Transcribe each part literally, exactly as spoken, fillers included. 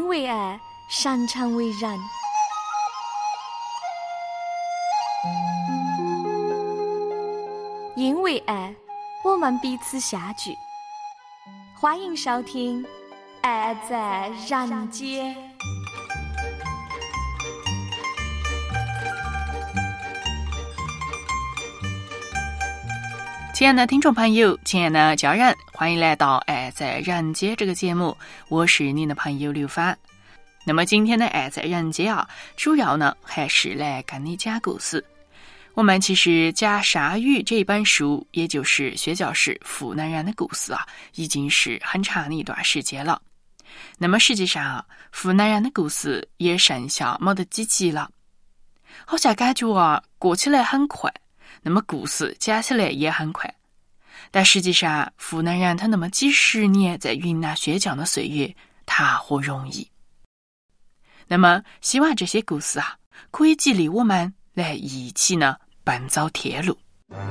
为爱，擅长为人。因为爱，我们彼此相聚。欢迎收听《爱在人间》。 亲爱的听众朋友，亲爱的家人，欢迎来到《爱在人间》这个节目，我是你的朋友刘芳。那么今天的《爱在人间》啊，主要呢还是来跟你讲故事。我们其实讲《鲨鱼》这本书，也就是薛教师湖南人的故事啊，已经是很长的一段时间了。那么实际上啊，湖南人的故事也剩下没得几集了，好像感觉啊过起来很快，那么故事讲起来也很快，但实际上湖南人他那么几十年在云南薛江的岁月，他何容易。那么希望这些故事啊，可以激励我们来一起呢奔走天路。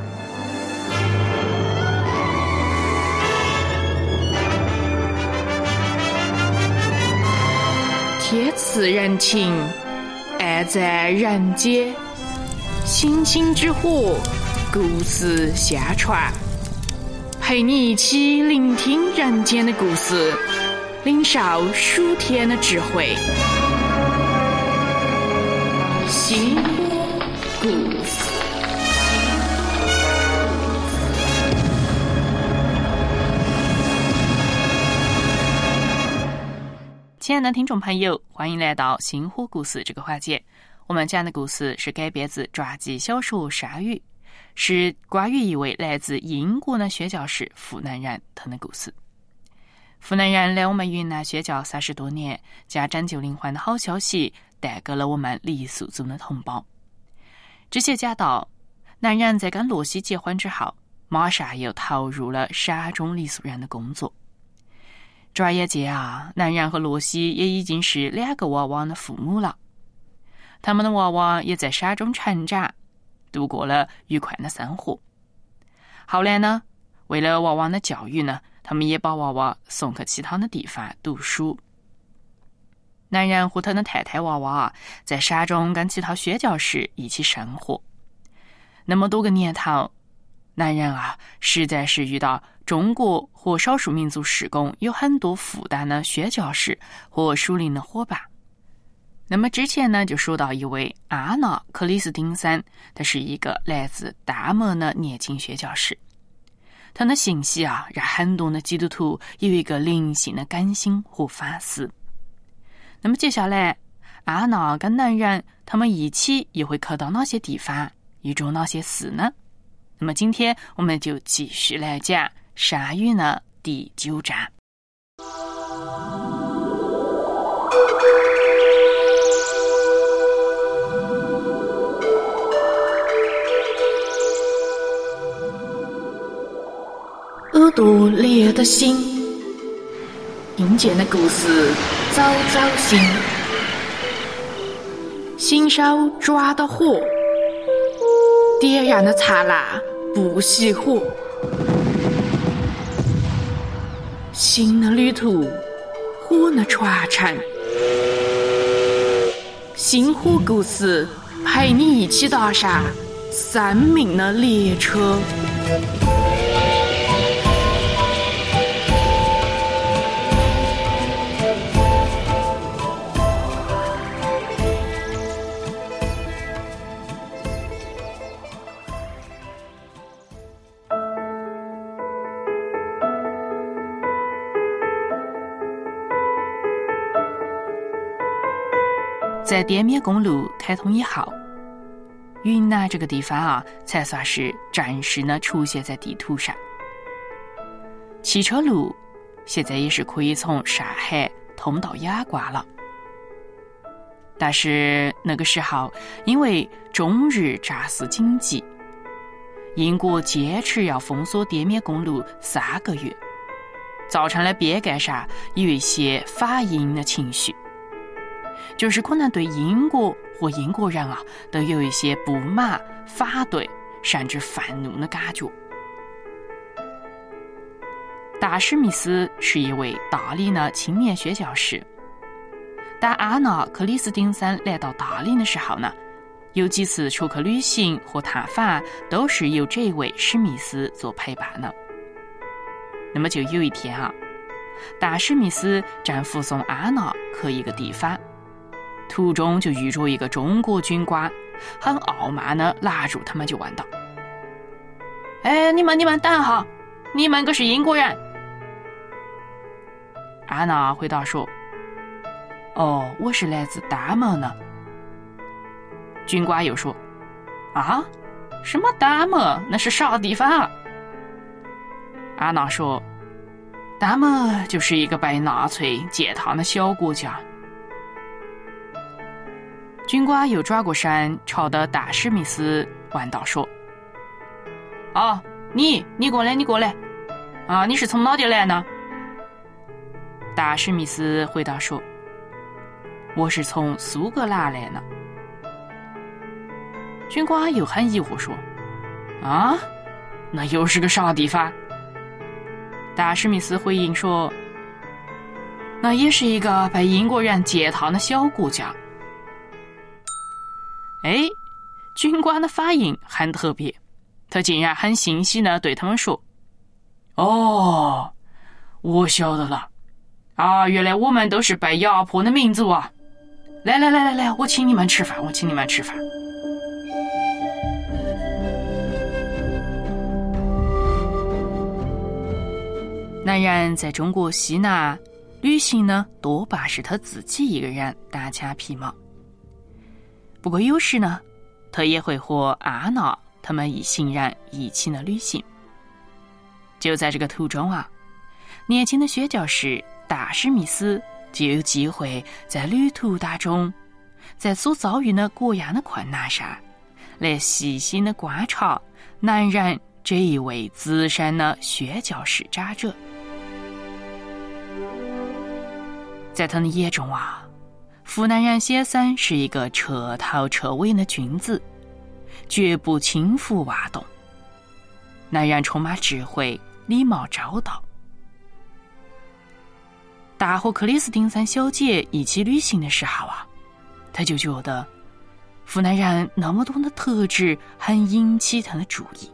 天赐人情，爱在人间，星星之火，故事相传，陪你一起聆听人间的故事，领受属天的智慧。星火故事。亲爱的听众朋友，欢迎来到星火故事这个环节。我们讲的故事是改编自传记小说《鲨鱼》，是关于一位来自英国的薛教师湖南人他的故事。湖南人来我们云南薛教三十多年，将拯救灵魂的好消息带给了我们黎族中的同胞。这些讲到，男人在跟洛西结婚之后，马上又投入了山中黎族人的工作。转眼间啊，男人和洛西也已经是两个娃娃的父母了。他们的娃娃也在山中成长，度过了愉快的生活。后来呢，为了娃娃的教育呢，他们也把娃娃送去其他的地方读书。男人和他的太太娃娃啊，在山中跟其他薛教师一起生活。那么多个年头，男人啊，实在是遇到中国和少数民族施工有很多负担的薛教师和属灵的伙伴。那么之前呢，就说到一位阿纳克里斯丁森，他是一个来自大漠的年轻薛教师。他的信息啊，让很多的基督徒有一个灵性的感心和反思。那么接下来，阿纳跟男人他们一起又会去到哪些地方，又做哪些事呢？那么今天我们就继续来讲《鲨鱼》的第九章。耳朵猎的心，听见的故事早早醒，新手抓的火，点燃的灿烂不熄火。新的旅途，火的传承，星火故事陪你一起踏上生命的列车。在滇缅公路开通以后，云南这个地方啊，才算是正式的出现在地图上。汽车路现在也是可以从上海通到雅瓜了。但是那个时候，因为中日战事紧急，英国坚持要封锁滇缅公路三个月，造成了边界上有一些反英的情绪。就是可能对英国和英国人啊都有一些不满、反对甚至愤怒的感觉。达史密斯是一位大理的青年宣教士， 当阿瑙、克里斯汀森来到大林的时候呢，有几次出去旅行和探访都是由这位史密斯做陪伴的。那么就有一天啊，大史密斯正护送阿瑙去一个地方，途中就遇着一个中国军官，很傲慢地拉住他们就问道：哎，你们你们等好，你们可是英国人？阿瑙回答说：哦，我是来自丹麦呢。军官又说：啊，什么丹麦？那是啥地方啊？阿瑙说：丹麦就是一个被纳粹践踏的小国家。军官又转过身朝着大史密斯问道说：啊，你你过来你过来啊，你是从哪里来呢？大史密斯回答说：我是从苏格兰来呢。军官又很疑惑说：啊，那又是个啥地方？大史密斯回应说：那也是一个被英国人践踏的小国家。哎，军官的反应很特别，他竟然很欣喜地对他们说：哦，我晓得了啊，原来我们都是被压迫的民族啊！来来来来来，我请你们吃饭，我请你们吃饭。男人在中国西南旅行呢，多半是他自己一个人单枪匹马。不过有时呢，他也会和阿瑙他们一行人一起呢旅行。就在这个途中啊，年轻的宣教士大史密斯就有机会在旅途当中，在所遭遇的各样的困难上，来细心的观察男人这一位资深的宣教使长者。在他的眼中啊，湖南人先生是一个彻头彻尾的君子，绝不轻浮妄动。男人充满智慧，礼貌周到。大和克里斯汀森小姐一起旅行的时候啊，他就觉得湖南人那么多的特质很引起他的注意。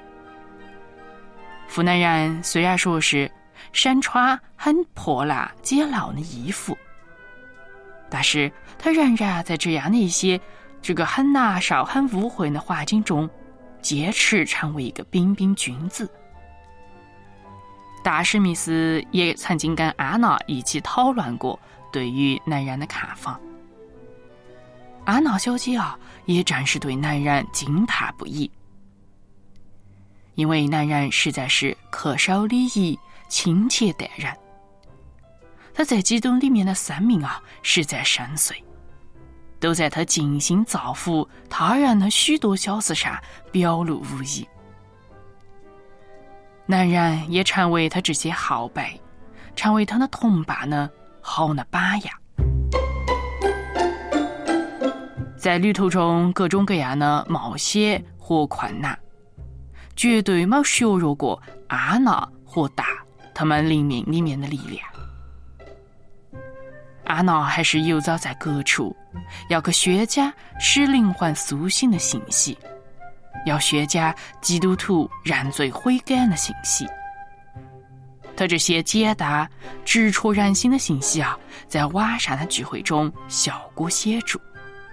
湖南人虽然说是身穿很破烂简陋的衣服，但是他仍然在这样的一些这个很难受很污秽的环境中坚持成为一个彬彬君子。大史密斯也曾经跟阿瑙一起讨论过对于男人的看法。阿瑙小姐啊，也正是对男人惊叹不已，因为男人实在是恪守礼仪，亲切待人。他在基督里面的生命啊，实在深邃，都在他尽心造福他人的许多小事上表露无遗。男人也成为他这些后辈，成为他的同伴呢好的榜样。在旅途中各种各样的冒险和困难，绝对没削弱过阿瑙和大他们灵命里面的力量。阿瑙还是游走在各处，要给宣讲使灵魂苏醒的信息，要宣讲基督徒认罪悔改的信息。他这些简单直戳人心的信息啊，在晚上的聚会中效果显著。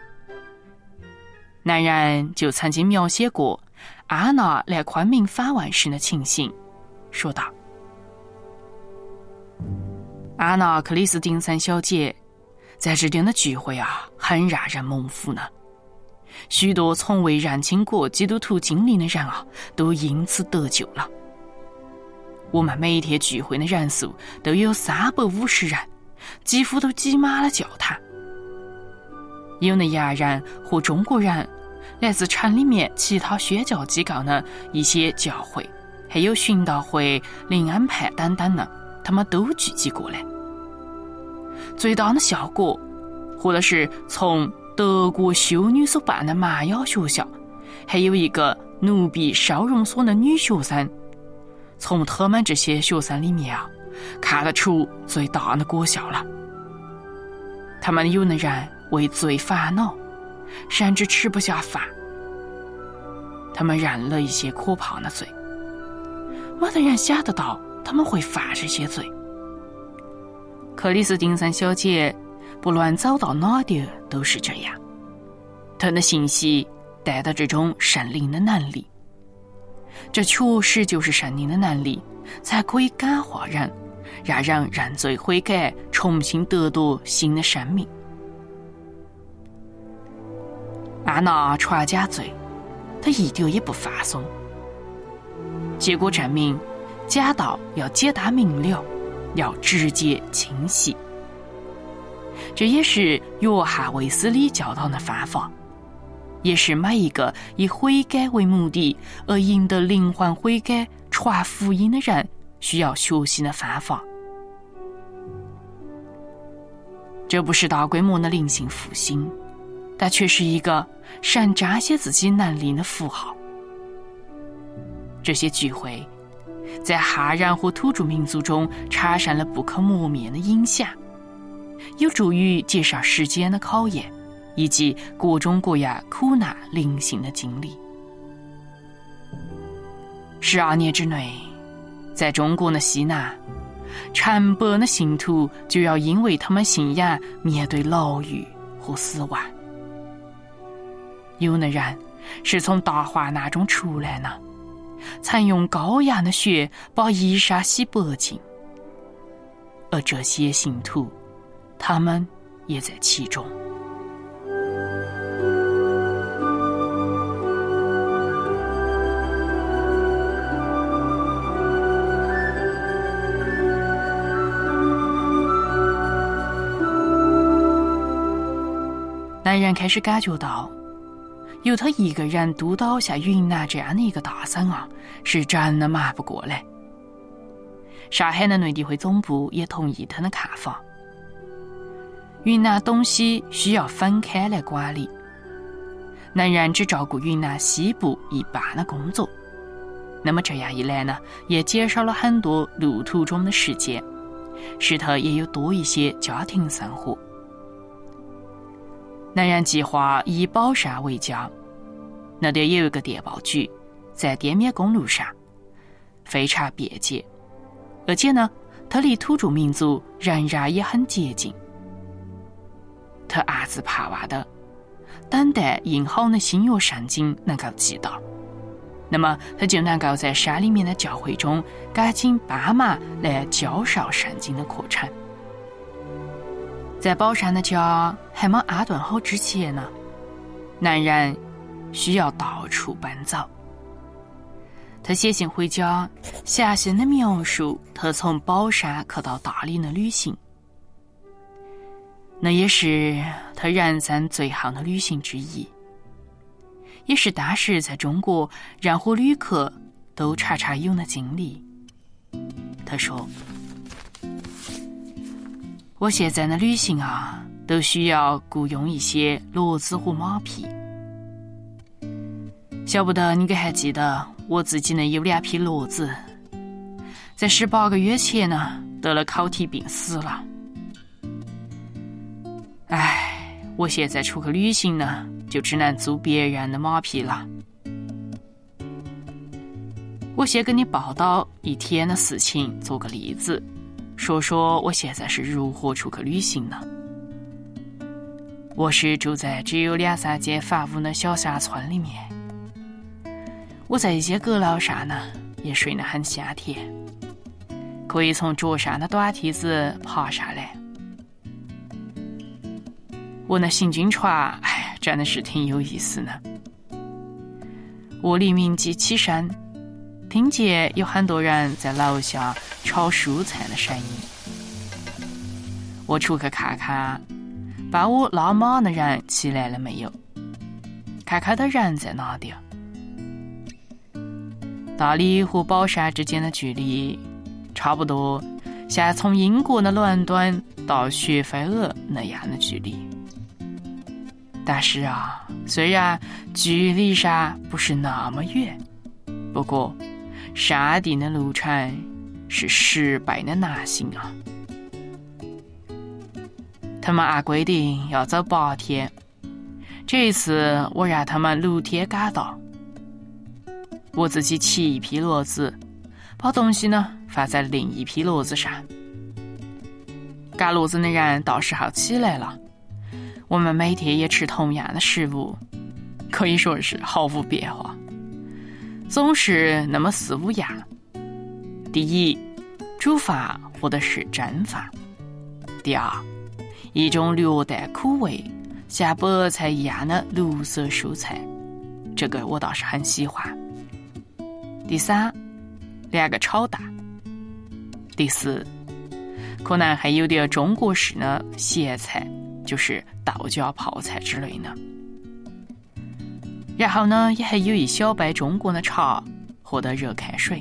男人就曾经描写过阿瑙来昆明访问时的情形，说道：阿瑙克里斯汀森小姐在这边的聚会啊，很让人蒙福呢。许多从未认清过基督徒经历的人啊，都因此得救了。我们每天聚会的人数都有三百五十人，几乎都挤满了教堂。有的洋人和中国人，来自城里面其他宣教机构的一些教会，还有寻道会、灵恩派等等的，他们都聚集过来。最大的效果，或者是从德国修女所办的玛雅学校，还有一个奴婢收容所的女学生，从他们这些学生里面啊，看得出最大的果效了。 他们有的人为罪烦恼，甚至吃不下饭。他们认了一些可怕的罪，没得人想得到他们会犯这些罪。克里斯汀森小姐不论走到哪里都是这样，她的信息带着这种圣灵的能力，这确实就是圣灵的能力才可以感化人，让人认罪悔改，重新得到新的生命。安娜传假罪，她一点也不放松。结果证明，假道要简单明了，要直接清晰。这也是约翰卫斯理教导的方法，也是每一个以悔改为目的而赢得灵魂悔改、传福音的人需要学习的方法。这不是大规模的灵性复兴，但却是一个神彰显自己能力的符号。这些聚会在汉人和土著民族中产生了不可磨灭的影响，有助于介绍时间的考验以及各种各样苦难灵性的经历。十二年之内，在中国的西南，成百的信徒就要因为他们信仰面对牢狱和死亡。有的人是从大患难中出来呢，曾用羔羊的血把衣裳洗白净，而这些信徒，他们也在其中。男人开始感觉到，由他一个人督导下云南这样的一个大省啊，是真的忙不过来。上海的内地会总部也同意他的看法，云南东西需要分开来管理，男人只照顾云南西部一半的工作。那么这样一来呢，也减少了很多路途中的时间，使他也有多一些家庭生活。男人计划以宝山为家，那里有一个电报局，在滇缅公路上，非常便捷，而且呢，它离土著民族仍然也很接近。他暗自盼望的，等待印好的新约圣经能够寄到，那么他就能够在山里面的教会中赶紧帮忙来教授圣经的课程。在宝山的家还没安顿好之前呢，男人需要到处奔走。他写信回家，详细的描述他从宝山去到大理的旅行。那也是他人生最后的旅行之一，也是当时在中国任何旅客都常常有的经历。他说，我现在的旅行啊，都需要雇佣一些骡子和马匹。晓不得你可还记得，我自己呢有两匹骡子，在十八个月前呢得了口蹄病死了。唉，我现在出去旅行呢，就只能租别人的马匹了。我先给你报道一天的事情，做个例子，说说我现在是如何出去旅行呢？我是住在只有两三间房屋的小山村里面，我在一间阁楼上呢，也睡得很香甜，可以从桌上的短梯子爬下来。我的行军床，哎，真的是挺有意思的。我黎明即起身，听见有很多人在楼下炒蔬菜的声音。我出去看看，帮我拉马的人起来了没有？看看他人在哪里？大理和宝山之间的距离，差不多像从英国的伦敦到雪菲尔那样的距离。但是啊，虽然距离上不是那么远，不过山地的路程是十倍的难行啊。 他们按规定要走八天，这一次我让他们六天赶到。我自己骑一匹骡子，把东西呢放在另一匹骡子上。赶骡子的人到时候起来了，我们每天也吃同样的食物，可以说是毫无变化，总是那么四五样。第一，煮饭或者是蒸饭；第二，一种略带苦味像白菜一样的绿色蔬菜，这个我倒是很喜欢；第三，两个炒蛋；第四，可能还有点中国式的咸菜，就是豆角泡菜之类的。然后呢，也还有一小杯中国的茶或者热开水。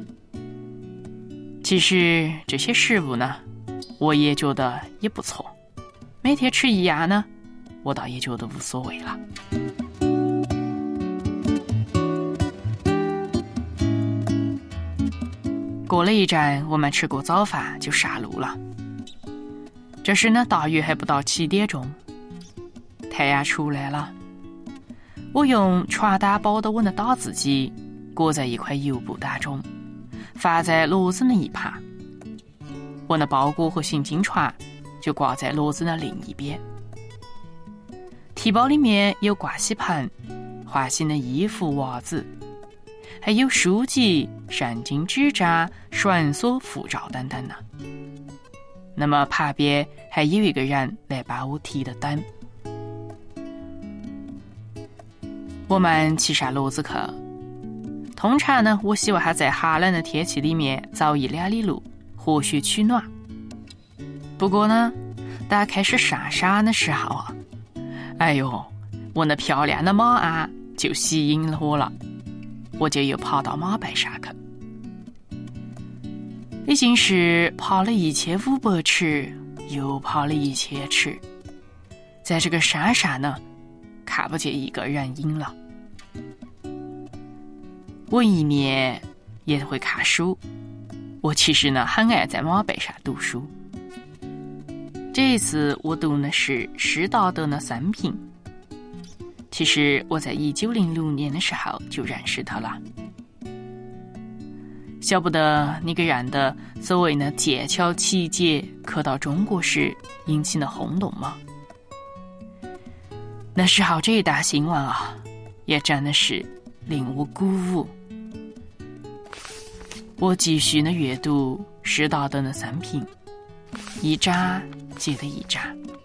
其实这些食物呢，我也觉得也不错，每天吃一样呢，我倒也觉得无所谓了。过了一阵，我们吃过早饭就上路了。这时呢，大约还不到七点钟，太阳出来了。我用传单包的我的打字机裹在一块油布当中，放在骡子的一旁，我的包裹和行进船就挂在骡子的另一边。提包里面有盥洗盆、换新的衣服、袜子，还有书籍、圣经、纸张、绳索、护照等等呢。那么旁边还有一个人来把我提的灯。我们骑上骡子去。通常呢，我希望他在寒冷的天气里面走一两里路，活血取暖。不过呢，当开始上山的时候啊，哎呦，我那漂亮的马鞍就吸引了我了，我就又跑到马背上去。已经是跑了一千五百尺，又跑了一千尺，在这个山上呢，看不见一个人影了。我一面也会看书，我其实呢很爱在马背上读书。这一次我读的是施达德的生平，其实我在一九零六年的时候就认识他了。晓不得那个人的所谓的剑桥奇杰刻到中国时引起了轰动吗？那时候这一大新闻啊，也真的是令我鼓舞。我继续的阅读施达德的生平，一章接着一章，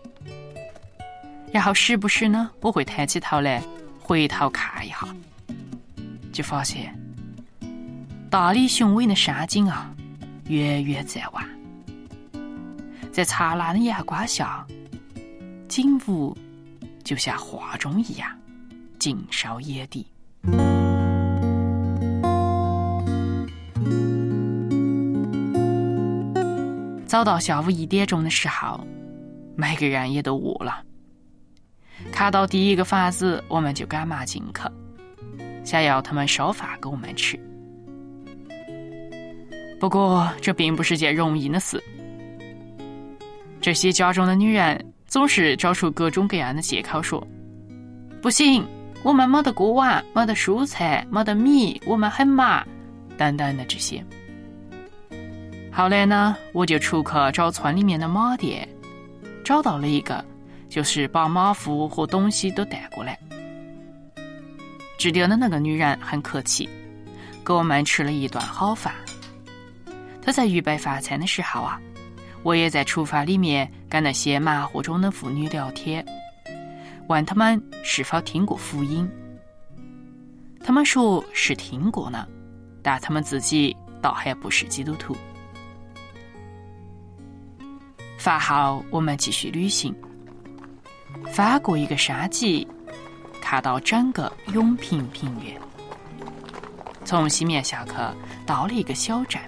然后时不时呢，我会抬起头来回头看一下，就发现大理雄伟的山景啊，远远在望，在灿烂的阳光下，景物就像画中一样尽收眼底。走到下午一点钟的时候，每个人也都饿了。看到第一个房子，我们就赶忙进去，想要他们烧饭给我们吃。不过这并不是件容易的事，这些家中的女人总是找出各种各样的借口说，不行，我们没得锅碗，没得蔬菜，没得米，我们很忙，等等的这些。后来呢，我就出去找村里面的马店，找到了一个，就是把马夫和东西都带过来。值店的那个女人很客气，给我们吃了一顿好饭。她在预备饭菜的时候啊，我也在厨房里面跟那些忙活中的妇女聊天，问他们是否听过福音。他们说是听过呢，但他们自己倒还不是基督徒。饭后我们继续旅行，翻过一个山脊，看到整个永平平原。从西面下去，到了一个小镇。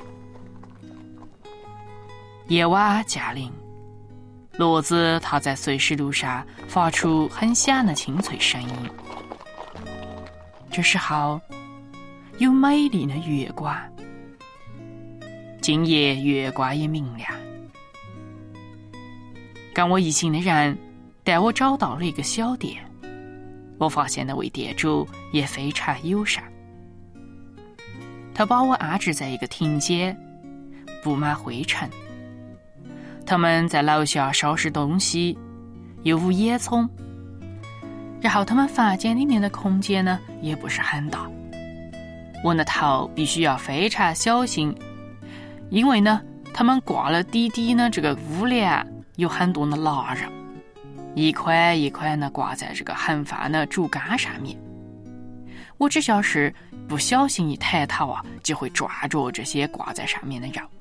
夜晚降临，骡子踏在碎石路上，发出很响的清脆声音。这时候，有美丽的月光，今夜月光也明亮。 跟我一行的人带我找到了一个小店，我发现那位店主也非常友善，他把我安置在一个厅间，布满灰尘。他们在楼下收拾东西，又无烟囱，然后他们房间里面的空间呢也不是很大，我的头必须要非常小心，因为呢他们挂了滴滴呢这个屋梁有很多的腊肉，一块一块呢挂在这个横放的竹竿上面，我只要是不小心一抬头啊，就会抓着这些挂在上面的肉。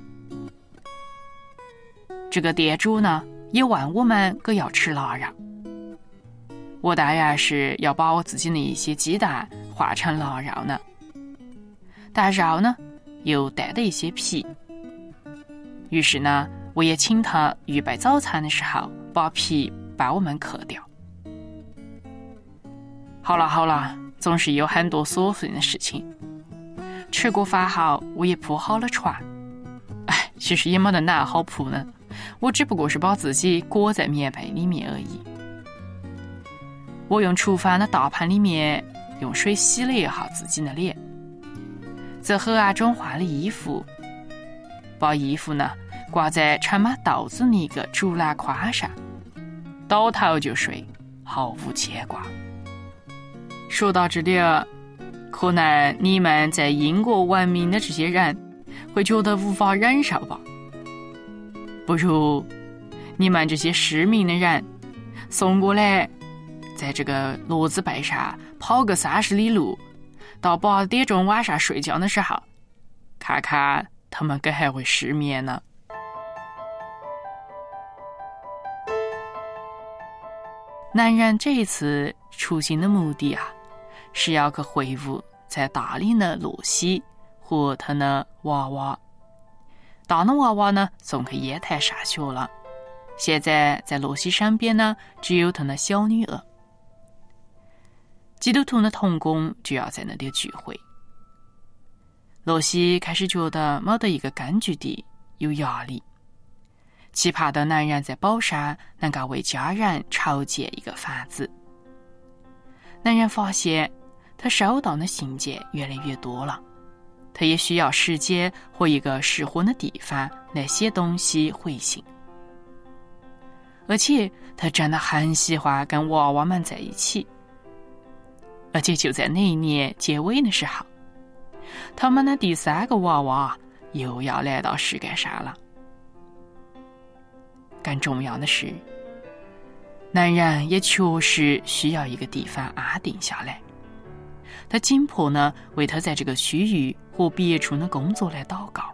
这个店主呢也问我们可要吃腊肉，我当然是要把我自己的一些鸡蛋化成腊肉呢，但肉呢又带了一些皮，于是呢我也请他预备早餐的时候把皮把我们嗑掉。好了好了，总是有很多琐碎的事情。吃过饭后我也铺好了床，哎，其实也没得哪好铺呢，我只不过是把自己裹在棉被里面而已。我用厨房的大盆里面用水洗了一下自己的脸，在河岸中换了衣服，把衣服呢挂在盛满豆子的一个竹篮筐上，倒头就睡，毫无牵挂。说到这里，可能你们在英国文明的这些人会觉得无法忍受吧，不如你们这些失明的人送过来，在这个骡子背上跑个三十里路，到八点钟晚上睡觉的时候，看看他们可还会失眠呢。男人这一次出行的目的啊，是要去会晤在大理的洛西和他的娃娃。大的娃娃呢送去烟台上学了，现在在洛西身边呢只有他的小女儿。基督徒的同工就要在那里聚会。洛西开始觉得没得一个根据地，有压力，期盼的男人在宝山能够为家人筹建一个房子。男人发现他收到的信件越来越多了，他也需要时间和一个适合的地方来写东西回信，而且他真的很喜欢跟娃娃们在一起。而且就在那一年结尾的时候，他们的第三个娃娃又要来到世界上了。更重要的是，男人也确实需要一个地方安定下来，他紧迫呢为他在这个区域和别处的工作来祷告。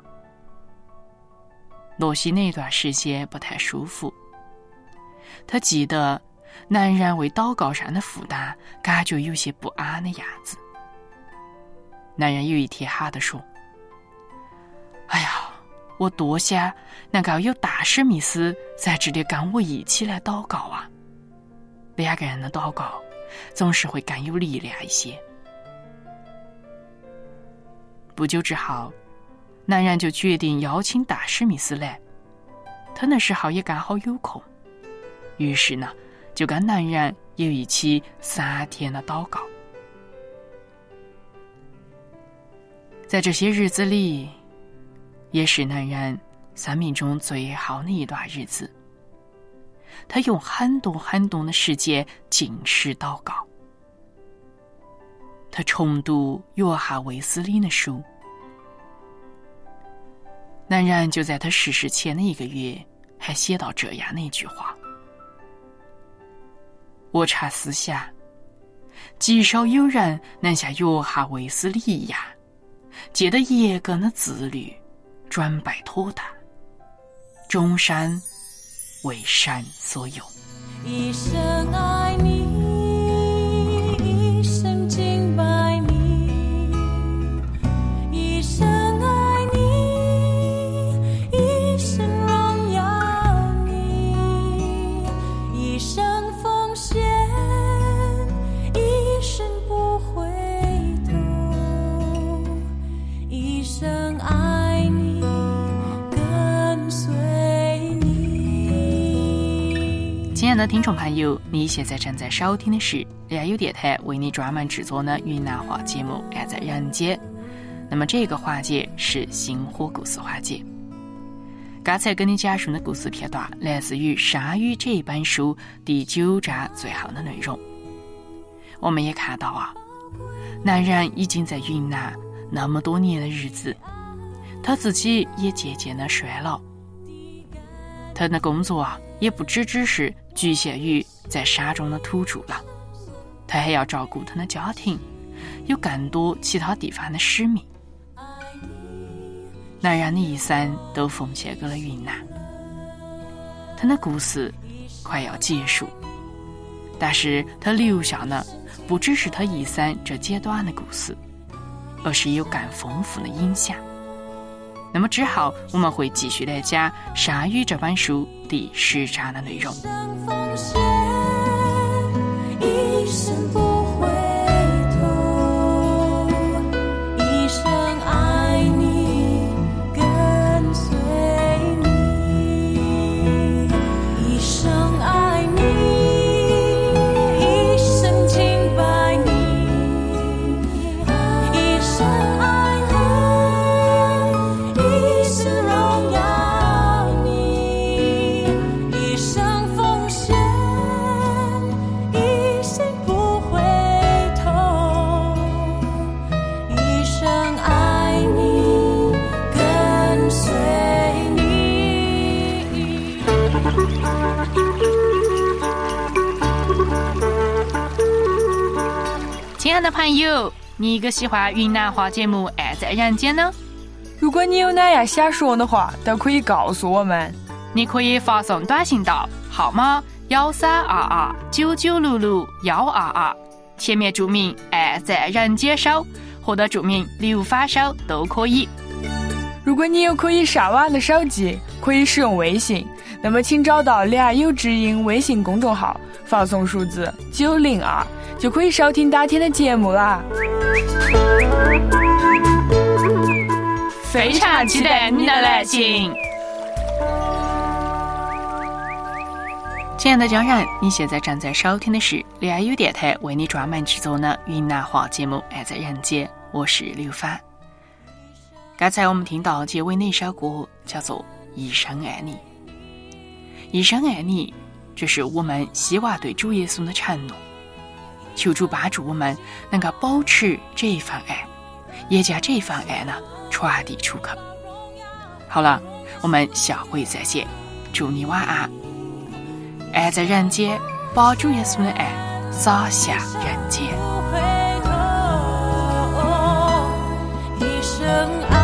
洛西那段时间不太舒服，他记得男人为祷告上的负担感觉有些不安的样子。男人有一天喊地说，哎呀，我多想能够有大史密斯在这里跟我一起来祷告啊，两个人的祷告总是会更有力量一些。不久之后，男人就决定邀请大史密斯来，他那时候也刚好有空，于是呢就跟男人有一起三天的祷告。在这些日子里，也是男人生命中最好的一段日子，他用很多很多的时间静思祷告。他重读约翰卫斯理的书。男人就在他逝世前的一个月还写到这样的一句话，我常思想，极少有人能像约翰卫斯理一样记得严格的自律，准备妥当，终身为神所用。 一生爱你，一生敬拜你，一生爱你，一生荣耀你，一生奉献，一生不回头，一生爱你，跟随你。 亲爱的听众朋友，你现在正在收听的是良友电台为你专门制作的云南话节目《爱在人间》。那么这个环节是星火故事环节。刚才跟你讲述的故事片段来自于《鲨鱼》这一本书第九章最后的内容。我们也看到啊，男人已经在云南那么多年的日子，他自己也渐渐的衰老。他的工作啊，也不只只是局限于在山中的土著了，他还要照顾他的家庭，有更多其他地方的使命。男人的一生都奉献给了云南，他的故事快要结束，但是他留下的不只是他一生这简短的故事，而是有更丰富的影响。那么之后我们会继续来讲《鲨鱼》这本书第十章的内容。 一生不回头，一生爱你，跟随你，一生爱你，一生敬拜你，一生爱你，一生荣耀你，一生奉献，一生不回头，一生爱你，跟随你。 亲爱的朋友，你可喜欢云南话节目《爱在人间》呢？ 如果你有哪样想说的话，都可以告诉我们。 你可以发送短信到号码幺三二二九九六六幺二二，前面注明“爱在人间手”或者注明“刘发手”都可以。 如果你有可以上网的手机，可以使用微信，那么请找到良友之音微信公众号，发送数字九零二，就可以收听当天的节目啦。 非常期待你的来信。亲爱的家人，你现在正在收听的是良友电台为你专门制作的云南话节目《爱在人间》，我是刘帆。刚才我们听到结尾那首歌叫做《一生爱你》，一生爱你，这是我们希望对主耶稣的承诺，求主帮助我们能够保持这一份爱，也将这份爱呢传递出口。好了，我们下回再见，祝你晚安。爱在人间，把主耶稣的爱洒向人间。 不回头，一生爱